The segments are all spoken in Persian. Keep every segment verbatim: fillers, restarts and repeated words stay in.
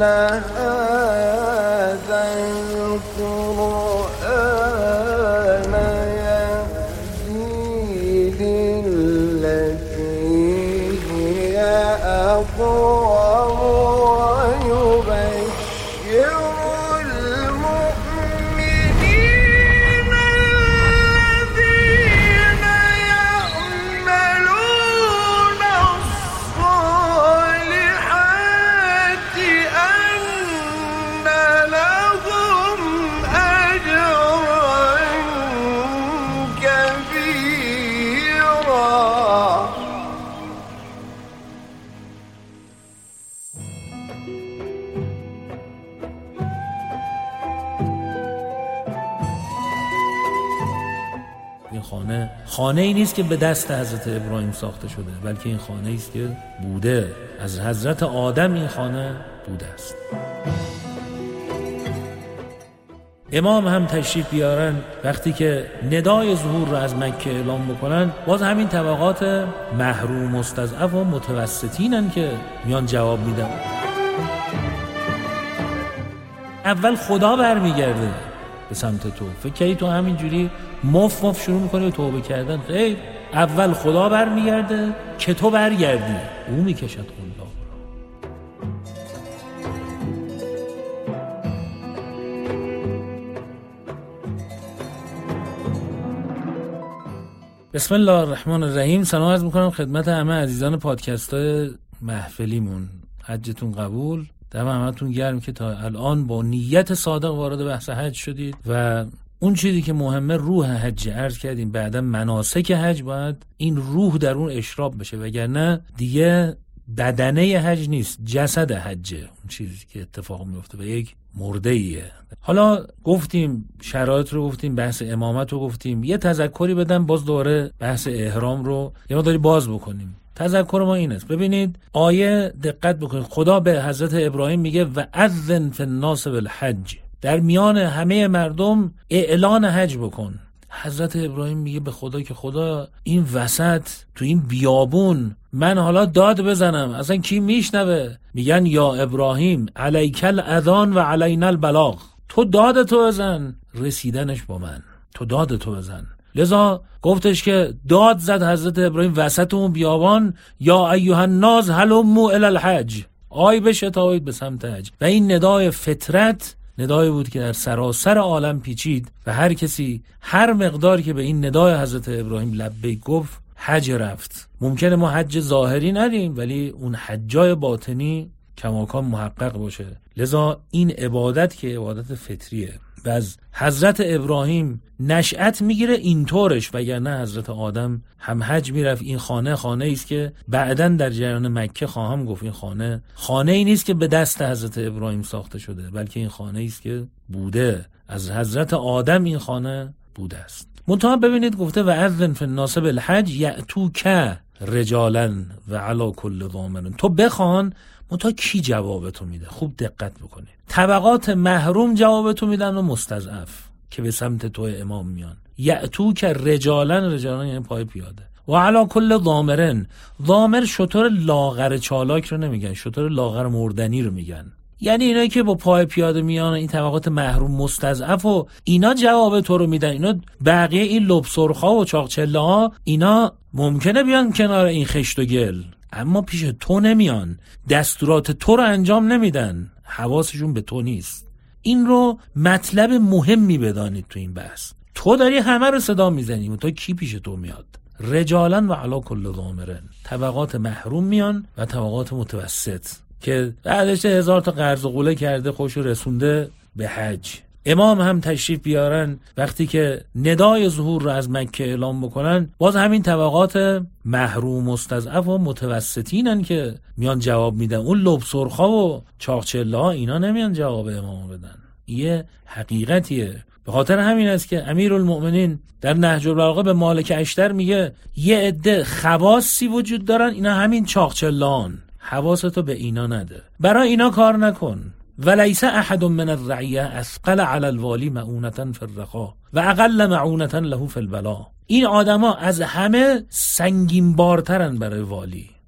هذا القرآن يهدي للتي هي أقوم ويبشر المؤمنين الذين يعملون الصالحات أن لهم أجرا كبيرا. این خانه خانه ای نیست که به دست حضرت ابراهیم ساخته شده، بلکه این خانه ای است که بوده، از حضرت آدم این خانه بوده است. امام هم تشریف بیارن وقتی که ندای ظهور رو از مکه اعلام بکنن، باز همین طبقات محروم مستضعف و متوسطینن که میان جواب میدن. اول خدا برمیگرده به سمت تو. فکر کنی تو همینجوری مف مف شروع میکنی به توبه کردن؟ خیر، اول خدا برمیگرده که تو برگردی، او میکشد خلا. بسم الله الرحمن الرحیم. سلام عرض میکنم خدمت همه عزیزان پادکست های محفلیمون. حجتون قبول، دم همتون گرم که تا الان با نیت صادق وارد بحث حج شدید و اون چیزی که مهمه روح حج. عرض کردیم بعدا مناسک حج باید این روح در اون اشراب بشه، وگرنه دیگه بدنه حج نیست، جسد حجه اون چیزی که اتفاق میفته و یک مرده ایه. حالا گفتیم شرایط رو، گفتیم بحث امامت رو گفتیم، یه تذکری بدم باز دوباره بحث احرام رو یه مقداری باز بکنیم. تذکر ما این است، ببینید آیه دقت بکنید، خدا به حضرت ابراهیم میگه و اذن فی الناس بالحج، در میان همه مردم اعلان حج بکن. حضرت ابراهیم میگه به خدا که خدا این وسط تو این بیابون من حالا داد بزنم اصلا کی میشنوه؟ میگن یا ابراهیم علیک الاذان و علینا البلاغ، تو داد تو بزن، رسیدنش با من، تو داد تو بزن. لذا گفتش که داد زد حضرت ابراهیم وسط اون بیابان، یا ایها الناس هلموا الی الحج، آی بشتابید به سمت حج. و این ندای فطرت ندایی بود که در سراسر عالم پیچید و هر کسی هر مقدار که به این ندای حضرت ابراهیم لبیک گفت حج رفت. ممکنه ما حج ظاهری ندیم ولی اون حجای باطنی کماکان محقق باشه. لذا این عبادت که عبادت فطریه و از حضرت ابراهیم نشأت میگیره اینطورش، وگرنه حضرت آدم هم حج میرفت. این خانه خانه ایست که بعداً در جریان مکه خواهم گفت این خانه خانه ای نیست که به دست حضرت ابراهیم ساخته شده، بلکه این خانه ایست که بوده، از حضرت آدم این خانه بوده است. منتها ببینید گفته و اذن فی الناس بالحج یأتوک رجالا و علی کل ضامر، تو بخوان منتها کی جوابتو میده؟ خوب دقت بکنید. طبقات محروم جوابتو میدن و مستضعف که به سمت تو امام میان. یأتوک رجالا، رجالا یعنی پای پیاده، و علی کل ضامرن، ضامر شتر لاغر چالاک رو نمیگن، شتر لاغر مردنی رو میگن. یعنی اینایی که با پای پیاده میان، این طبقات محروم مستضعف و اینا جواب تو رو میدن. اینا بقیه این لب سرخا و چاقچله ها اینا ممکنه بیان کنار این خشت و گل، اما پیش تو نمیان، دستورات تو رو انجام نمیدن، حواسشون به تو نیست. این رو مطلب مهمی بدانید تو این بحث. تو داری همه رو صدا میزنی و تو کی پیش تو میاد؟ رجالن و علی کل ضامرن، طبقات محروم میان و طبقات متوسط که بعدش هزار تا قرض و قوله کرده خوش رسونده به حج. امام هم تشریف بیارن وقتی که ندای ظهور رو از مکه اعلام بکنن، باز همین طبقات محروم مستضعف و متوسطینن که میان جواب میدن. اون لب سرخا و چاقچله ها اینا نمیان جواب امام بدن. یه حقیقتیه. به خاطر همین است که امیرالمؤمنین در نهج البلاغه به مالک اشتر میگه یه عده خواصی وجود دارن، اینا همین چاقچله‌ان، حواستو به اینا نده، برای اینا کار نکن. ولیس احد من الرعیه اثقل علی الوالی معونة فی الرخاء و اقل معونة له فی البلاء. این آدما از همه سنگین بارترن برای والی.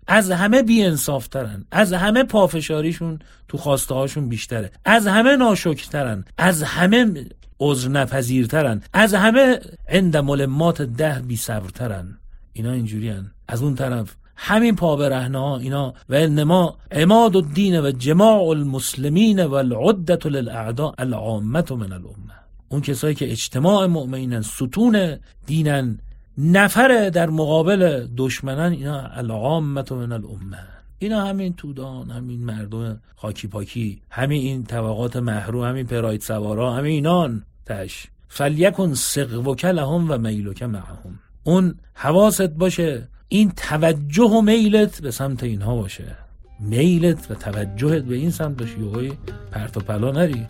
از همه بی‌انصافترن، از همه پافشاریشون تو خواسته هاشون بیشتره، از همه ناشکرترن، از همه عذر نپذیرترن، از همه عند ملمات ده بی صبرترن. اینا اینجوری هن. از اون طرف همین پا برهنه ها اینا و انما عماد الدین و جماع المسلمین و العدة للاعداء العامة من الامه. اون کسایی که اجتماع مؤمنین، ستون دینن، نفر در مقابل دشمنان، اینا العامة من الامه. اینا همین تودان، همین مردم خاکی پاکی، همین این طبقات محروم، همین پراید سوارا، همین اینان تش. فلیکن سقوک لهم و میلک معهم. اون حواست باشه، این توجه و میلت به سمت اینها باشه، میلت و توجهت به این سمت باشه، یوهی پرت و پلا نری.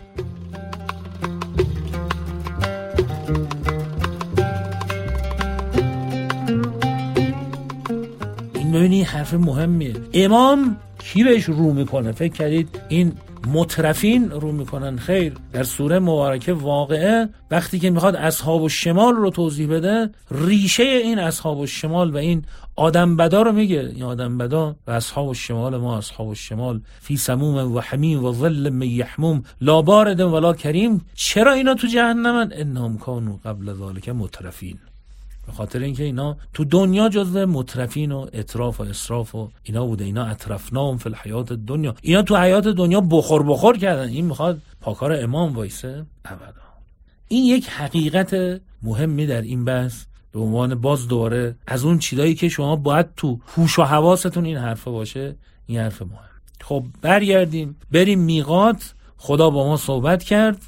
این ببینی حرف مهمیه. امام کی بهش رو میکنه؟ فکر کردید این مترفین رو میکنن؟ خیر، در سوره مبارکه واقعه وقتی که میخواد اصحاب الشمال رو توضیح بده، ریشه این اصحاب الشمال و این آدم بدا رو میگه. این آدم بدا و اصحاب الشمال، ما اصحاب الشمال فی سموم و حمیم و ظل من یحموم لا بارد ولا کریم. چرا اینا تو جهنمن؟ انهم کانوا قبل ذلک مترفین. به خاطر اینکه اینا تو دنیا جزو مترفین و اطراف و اسراف و اینا بوده. اینا اطرفناهم فی الحیات الدنیا، اینا تو حیات دنیا بخور بخور کردن. این میخواد پاکار امام وایسه؟ ابدا. این یک حقیقت مهمی در این بحث به عنوان باز دوباره از اون چیزایی که شما باید تو هوش و حواستون این حرفه باشه. این حرف مهم. خب برگردیم بریم میقات. خدا با ما صحبت کرد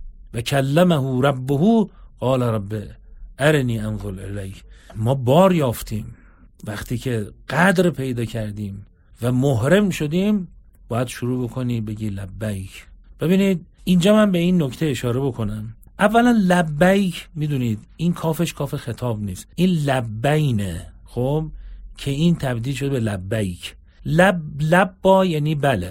و کلمه ربه قال رب ارنی انظر الیک. ما بار یافتیم وقتی که قدر پیدا کردیم و محرم شدیم، باید شروع بکنی بگی لبیک. ببینید اینجا من به این نکته اشاره بکنم. اولا لبیک، میدونید این کافش کاف خطاب نیست، این لبینه. خب که این تبدیل شده به لبیک. لب لب با یعنی بله،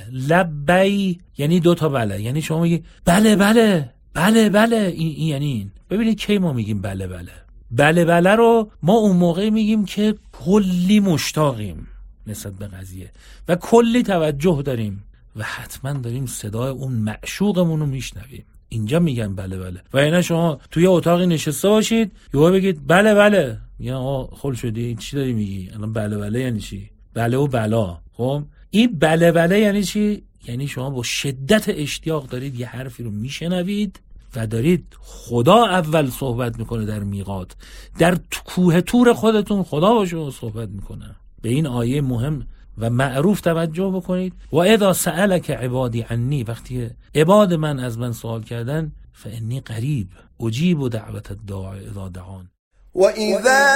لبی یعنی دو تا بله، یعنی شما میگی بله بله بله بله. این, این یعنی این. ببینید کی ما میگیم بله بله بله بله رو ما اون موقع میگیم که کلی مشتاقیم نسبت به قضیه و کلی توجه داریم و حتما داریم صدای اون معشوقمون رو میشنویم. اینجا میگن بله بله. و اینا شما توی اتاقی نشسته باشید یهو بگید بله بله، یا آقا خل شدی چی داری میگی الان؟ بله بله یعنی چی؟ بله و بلا. خب این بله بله یعنی چی؟ یعنی شما با شدت اشتیاق دارید یه حرفی رو میشنوید و دارید خدا اول صحبت میکنه در میقات، در کوه تور خودتون خدا باشه صحبت میکنه. به این آیه مهم و معروف توجه بکنید. و اذا سألک عبادی عنی، وقتی عباد من از من سوال کردن، فانی قریب اجیب دعوت الداعی اذا دعان. و اذا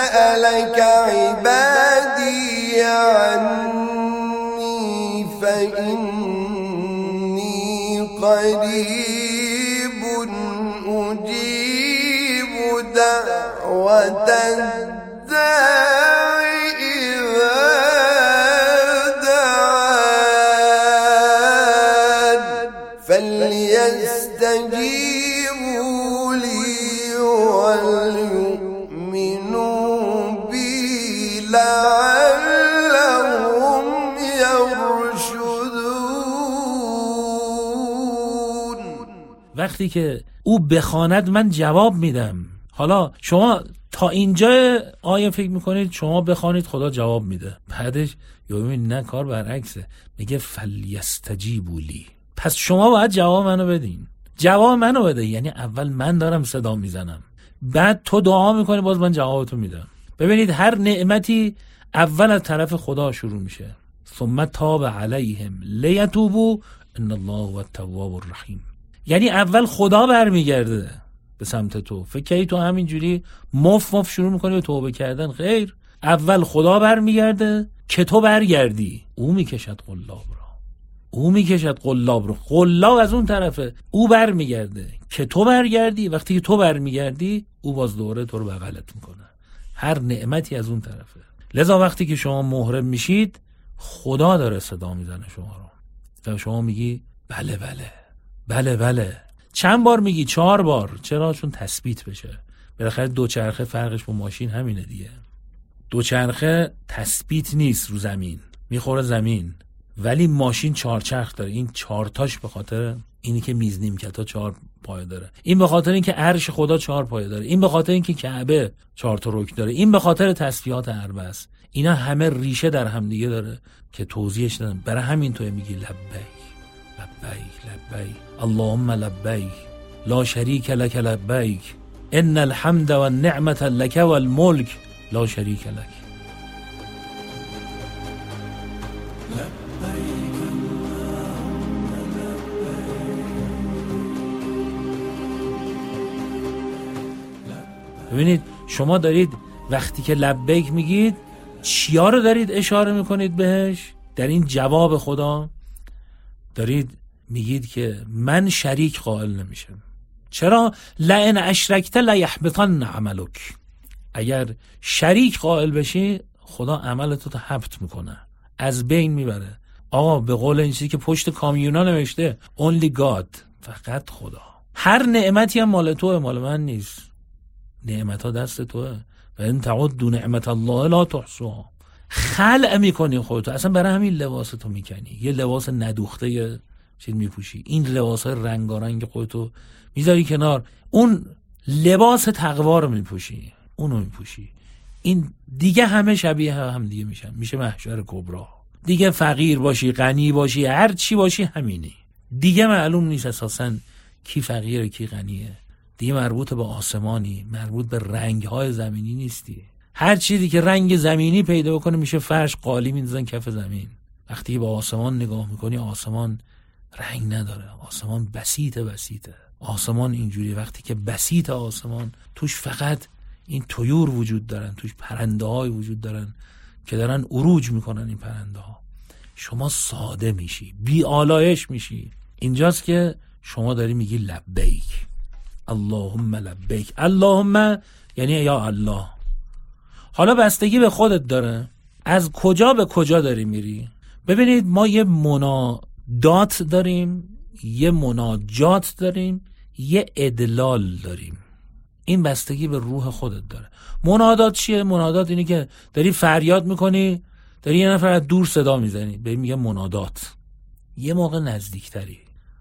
سألک عبادی عنی فانی قریب اجیب دعوت الداعی اذا دعان فلیستجیبوا لی وليؤمنوا بی لعلهم یرشدون. وقتی که او بخواند من جواب میدم. حالا شما تا اینجا آیه فکر میکنید شما بخوانید خدا جواب میده، بعدش یومین نه، کار برعکسه، میگه فلیستجیبوا لی. پس شما باید جواب منو بدین. جواب منو بده یعنی اول من دارم صدا میزنم، بعد تو دعا میکنی باز من جوابتو میدم. ببینید هر نعمتی اول از طرف خدا شروع میشه. ثم تاب علیهم لیتوبوا ان الله هو التواب الرحیم. یعنی اول خدا برمیگرده به سمت تو. فکر کنی تو همینجوری مف مف شروع میکنی به توبه کردن؟ خیر، اول خدا برمیگرده که تو برگردی. او میکشد قلاب را، او میکشد قلاب رو، قلاب از اون طرفه، او برمیگرده که تو برگردی. وقتی که تو برمیگردی او باز دوره تو رو بغلت میکنه. هر نعمتی از اون طرفه. لذا وقتی که شما محرم میشید خدا داره صدا میزنه شما رو و شما میگی بله بله بله بله. چند بار میگی؟ چهار بار. چرا؟ چون تثبیت بشه. بالاخره دوچرخه فرقش با ماشین همینه دیگه. دوچرخه تثبیت نیست رو زمین، میخوره زمین، ولی ماشین چهارچرخ داره. این چهارتاش به خاطر اینی که میز نیمکت‌ها چهار پایه داره، این به خاطر اینکه عرش خدا چهار پایه داره، این به خاطر اینکه کعبه چهار تا رکن داره، این به خاطر تسبیحات اربع است. اینا همه ریشه در هم دیگه داره که توضیحش دادم. برای همین تو میگی لبیک لبیک لبیک اللهم لبیک لا شریک لک لبیک ان الحمد والنعمة لك والملك لا شریک لک. ببینید شما دارید وقتی که لبیک میگید چیا رو دارید اشاره میکنید بهش؟ در این جواب خدا دارید میگید که من شریک قائل نمیشم. چرا؟ لئن اشرکت لیحبطن عملک. اگر شریک قائل بشی خدا عملتو رو حبط میکنه، از بین میبره. آقا به قول این چیزی که پشت کامیونا نوشته only God، فقط خدا. هر نعمتی هم مال توه، مال من نیست. نعمت ها دست توه و این تعدوا نعمت الله لا تحصوها. خلع میکنی خودتو، اصلا برای همین لباستو میکنی، یه لباس ندوخته چیز میپوشی، این لباس های رنگارنگ خودتو میذاری کنار، اون لباس تقوا رو میپوشی، اونو میپوشی. این دیگه همه شبیه هم دیگه میشن، میشه محشر کبرا. دیگه فقیر باشی غنی باشی هر چی باشی همینی، دیگه معلوم نیست اساسا کی فقیره کی غنیه. دیگه مربوط به آسمانی، مربوط به رنگ‌های زمینی نیستی. هر چیزی که رنگ زمینی پیدا بکنه میشه فرش، قالی میندازن کف زمین. وقتی به آسمان نگاه میکنی آسمان رنگ نداره، آسمان بسیطه بسیطه. آسمان اینجوری وقتی که بسیط آسمان توش فقط این طیور وجود دارن، توش پرنده های وجود دارن که دارن عروج میکنن. این پرنده ها شما ساده میشی، بی آلایش میشی. اینجاست که شما داری میگی لبیک اللهم لبیک. اللهم یعنی یا الله. حالا بستگی به خودت داره از کجا به کجا داری میری. ببینید ما یه منادات داریم، یه مناجات داریم، یه ادلال داریم. این بستگی به روح خودت داره. منادات چیه؟ منادات اینی که داری فریاد میکنی، داری یه نفر از دور صدا میزنی، به میگه منادات. یه موقع نزدیکتری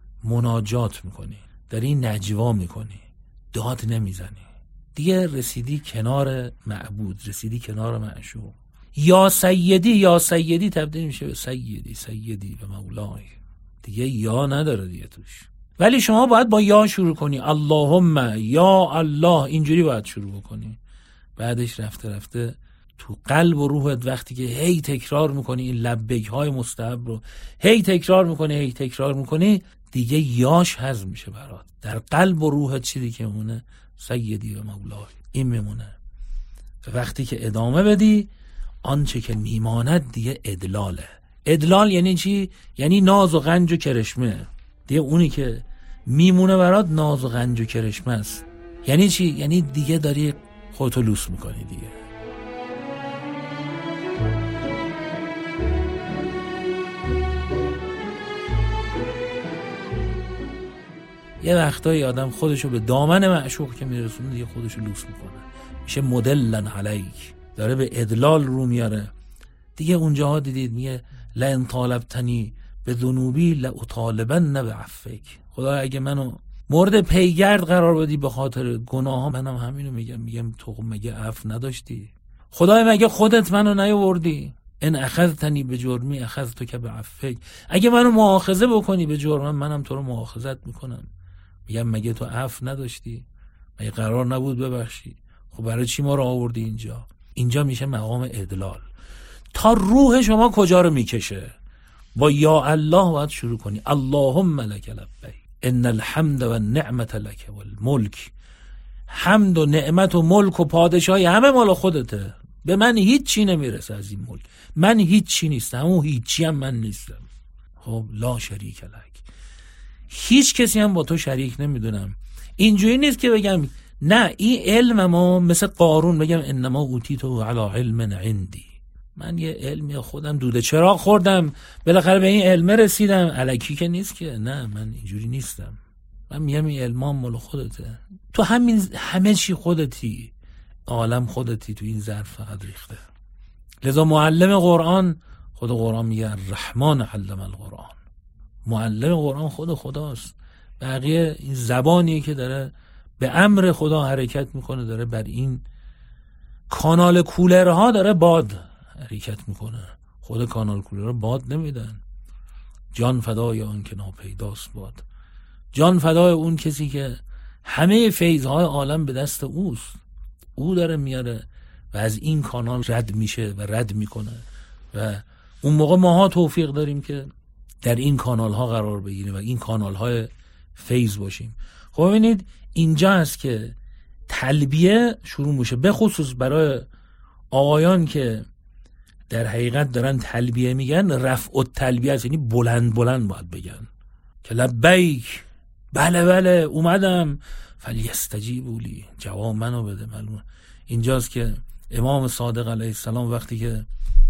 مناجات میکنی، داری نجوا میکنی، داد نمیزنی، دیگه رسیدی کنار معبود، رسیدی کنار معشوق. یا سیدی یا سیدی تبدیل میشه به سیدی سیدی به مولای، دیگه یا نداره دیگه توش. ولی شما باید با یا شروع کنی، اللهم یا الله، اینجوری باید شروع بکنی. بعدش رفته رفته تو قلب و روحت وقتی که هی تکرار میکنی این لبیک های مستحب رو، هی تکرار میکنی هی تکرار میکنی، دیگه یاش هضم میشه برات. در قلب و روحت چیزی که میمونه سیدی و مولای، این میمونه. وقتی که ادامه بدی آنچه که میماند دیگه ادلاله. ادلال یعنی چی؟ یعنی ناز و غنج و کرشمه. دیگه اونی که میمونه برات ناز و غنج و کرشمه است. یعنی چی؟ یعنی دیگه داری خودتو لوس میکنی دیگه. یه وقتایی آدم خودشو به دامن معشوق که میرسونه دیگه خودشو لوس میکنه، میشه مدلن علیک، داره به ادلال رو میاره دیگه. اونجاها دیدید میگه لئن طالبتنی به ذنوبی لأطالبن بعفوک. خدا اگه منو مورد پیگرد قرار بدی به خاطر گناهام، منم همینو میگم. میگم تو مگه عفو نداشتی؟ خدای مگه خودت منو نیاوردی؟ ان اخذتنی به جرمی اخذتک بعفوک. اگه منو مؤاخذه بکنی به جرمم، منم تو رو مؤاخذت میکنم. میگم مگه تو عفو نداشتی؟ مگه قرار نبود ببخشی؟ خب برای چی ما رو آوردی اینجا؟ اینجا میشه مقام ادلال. تا روح شما کجا رو میکشه؟ با یا الله باید شروع کنی. اللهم لک لبیک ان الحمد والنعمة لک والملک. حمد و نعمت و ملک و پادشاهی همه مال خودته. به من هیچ چی نمیرسه از این ملک. من هیچ چی نیستم، اون هیچی هم من نیستم. خب لا شریک لک. هیچ کسی هم با تو شریک نمیدونم. اینجوری نیست که بگم نه این علم ما مثل قارون بگم انما اوتیتو علی علم عندی، من یه علمی خودم دوده چراغ خوردم بالاخره به این علم رسیدم. الکی که نیست که، نه من اینجوری نیستم. من میگم این علمان مال خودته. تو همین همه چی خودتی، عالم خودتی، تو این ظرف فقط ریخته. لذا معلم قرآن، خود قرآن میگه الرحمن علم القرآن، معلم قرآن خود خداست. بقیه این زبانیه که داره به امر خدا حرکت میکنه، داره بر این کانال کولرها داره باد حرکت میکنه. خود کانال کولرها باد نمیدن. جان فدای آن که ناپیداست باد، جان فدای اون کسی که همه فیضهای عالم به دست اوست، او داره میاره و از این کانال رد میشه و رد میکنه و اون موقع ماها توفیق داریم که در این کانال ها قرار بگیریم و این کانال های فیض باشیم. خب ببینید اینجا هست که تلبیه شروع میشه، به خصوص برای آقایان که در حقیقت دارن تلبیه میگن، رفع التلبیه است، یعنی بلند بلند باید بگن که لبیک، بله بله اومدم، فلیستجیبوا لی، جواب منو بده. معلومه اینجاست که امام صادق علیه السلام وقتی که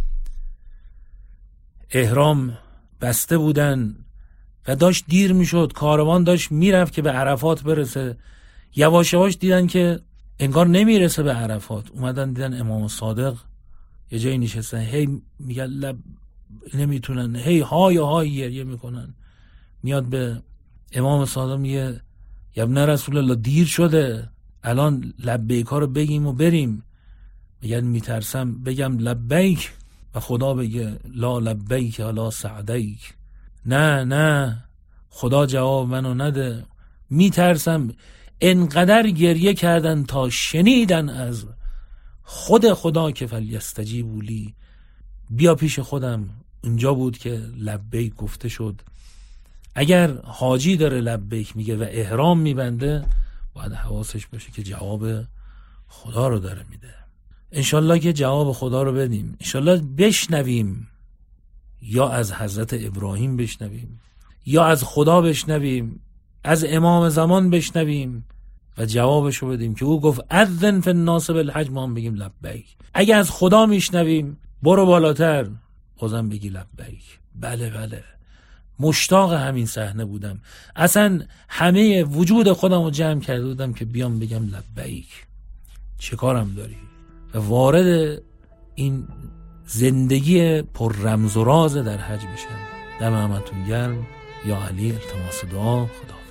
احرام بسته بودن و داشت دیر میشد، کاروان داشت میرفت که به عرفات برسه، یواش یواش دیدن که انگار نمیرسه به عرفات، اومدن دیدن امام صادق یه جایی نشستن، هی میگن لب نمیتونن، هی های های گریه میکنن. میاد به امام صادق میگه یا ابن رسول الله دیر شده، الان لبیک ها رو بگیم و بریم. میگن میترسم بگم لبیک و خدا بگه لا لبیک لا سعدیک، نه نه خدا جواب منو نده. میترسم. انقدر گریه کردن تا شنیدن از خود خدا که فلیستجیبوا لی، بیا پیش خودم. اونجا بود که لبیک گفته شد. اگر حاجی داره لبیک میگه و احرام میبنده، باید حواسش باشه که جواب خدا رو داره میده. انشالله که جواب خدا رو بدیم، انشالله بشنویم، یا از حضرت ابراهیم بشنویم، یا از خدا بشنویم، از امام زمان بشنویم و جوابشو بدیم که او گفت اذن فی الناس بالحج، ما هم بگیم لبیک. اگه از خدا میشنویم برو بالاتر، بازم بگی لبیک. بله بله مشتاق همین صحنه بودم، اصلا همه وجود خودم رو جمع کرده بودم که بیام بگم لبیک، چه کارم داری؟ و وارد این زندگی پر رمز و راز در حج بشم. دم همتون گرم. یا علی، التماس دعا. خدا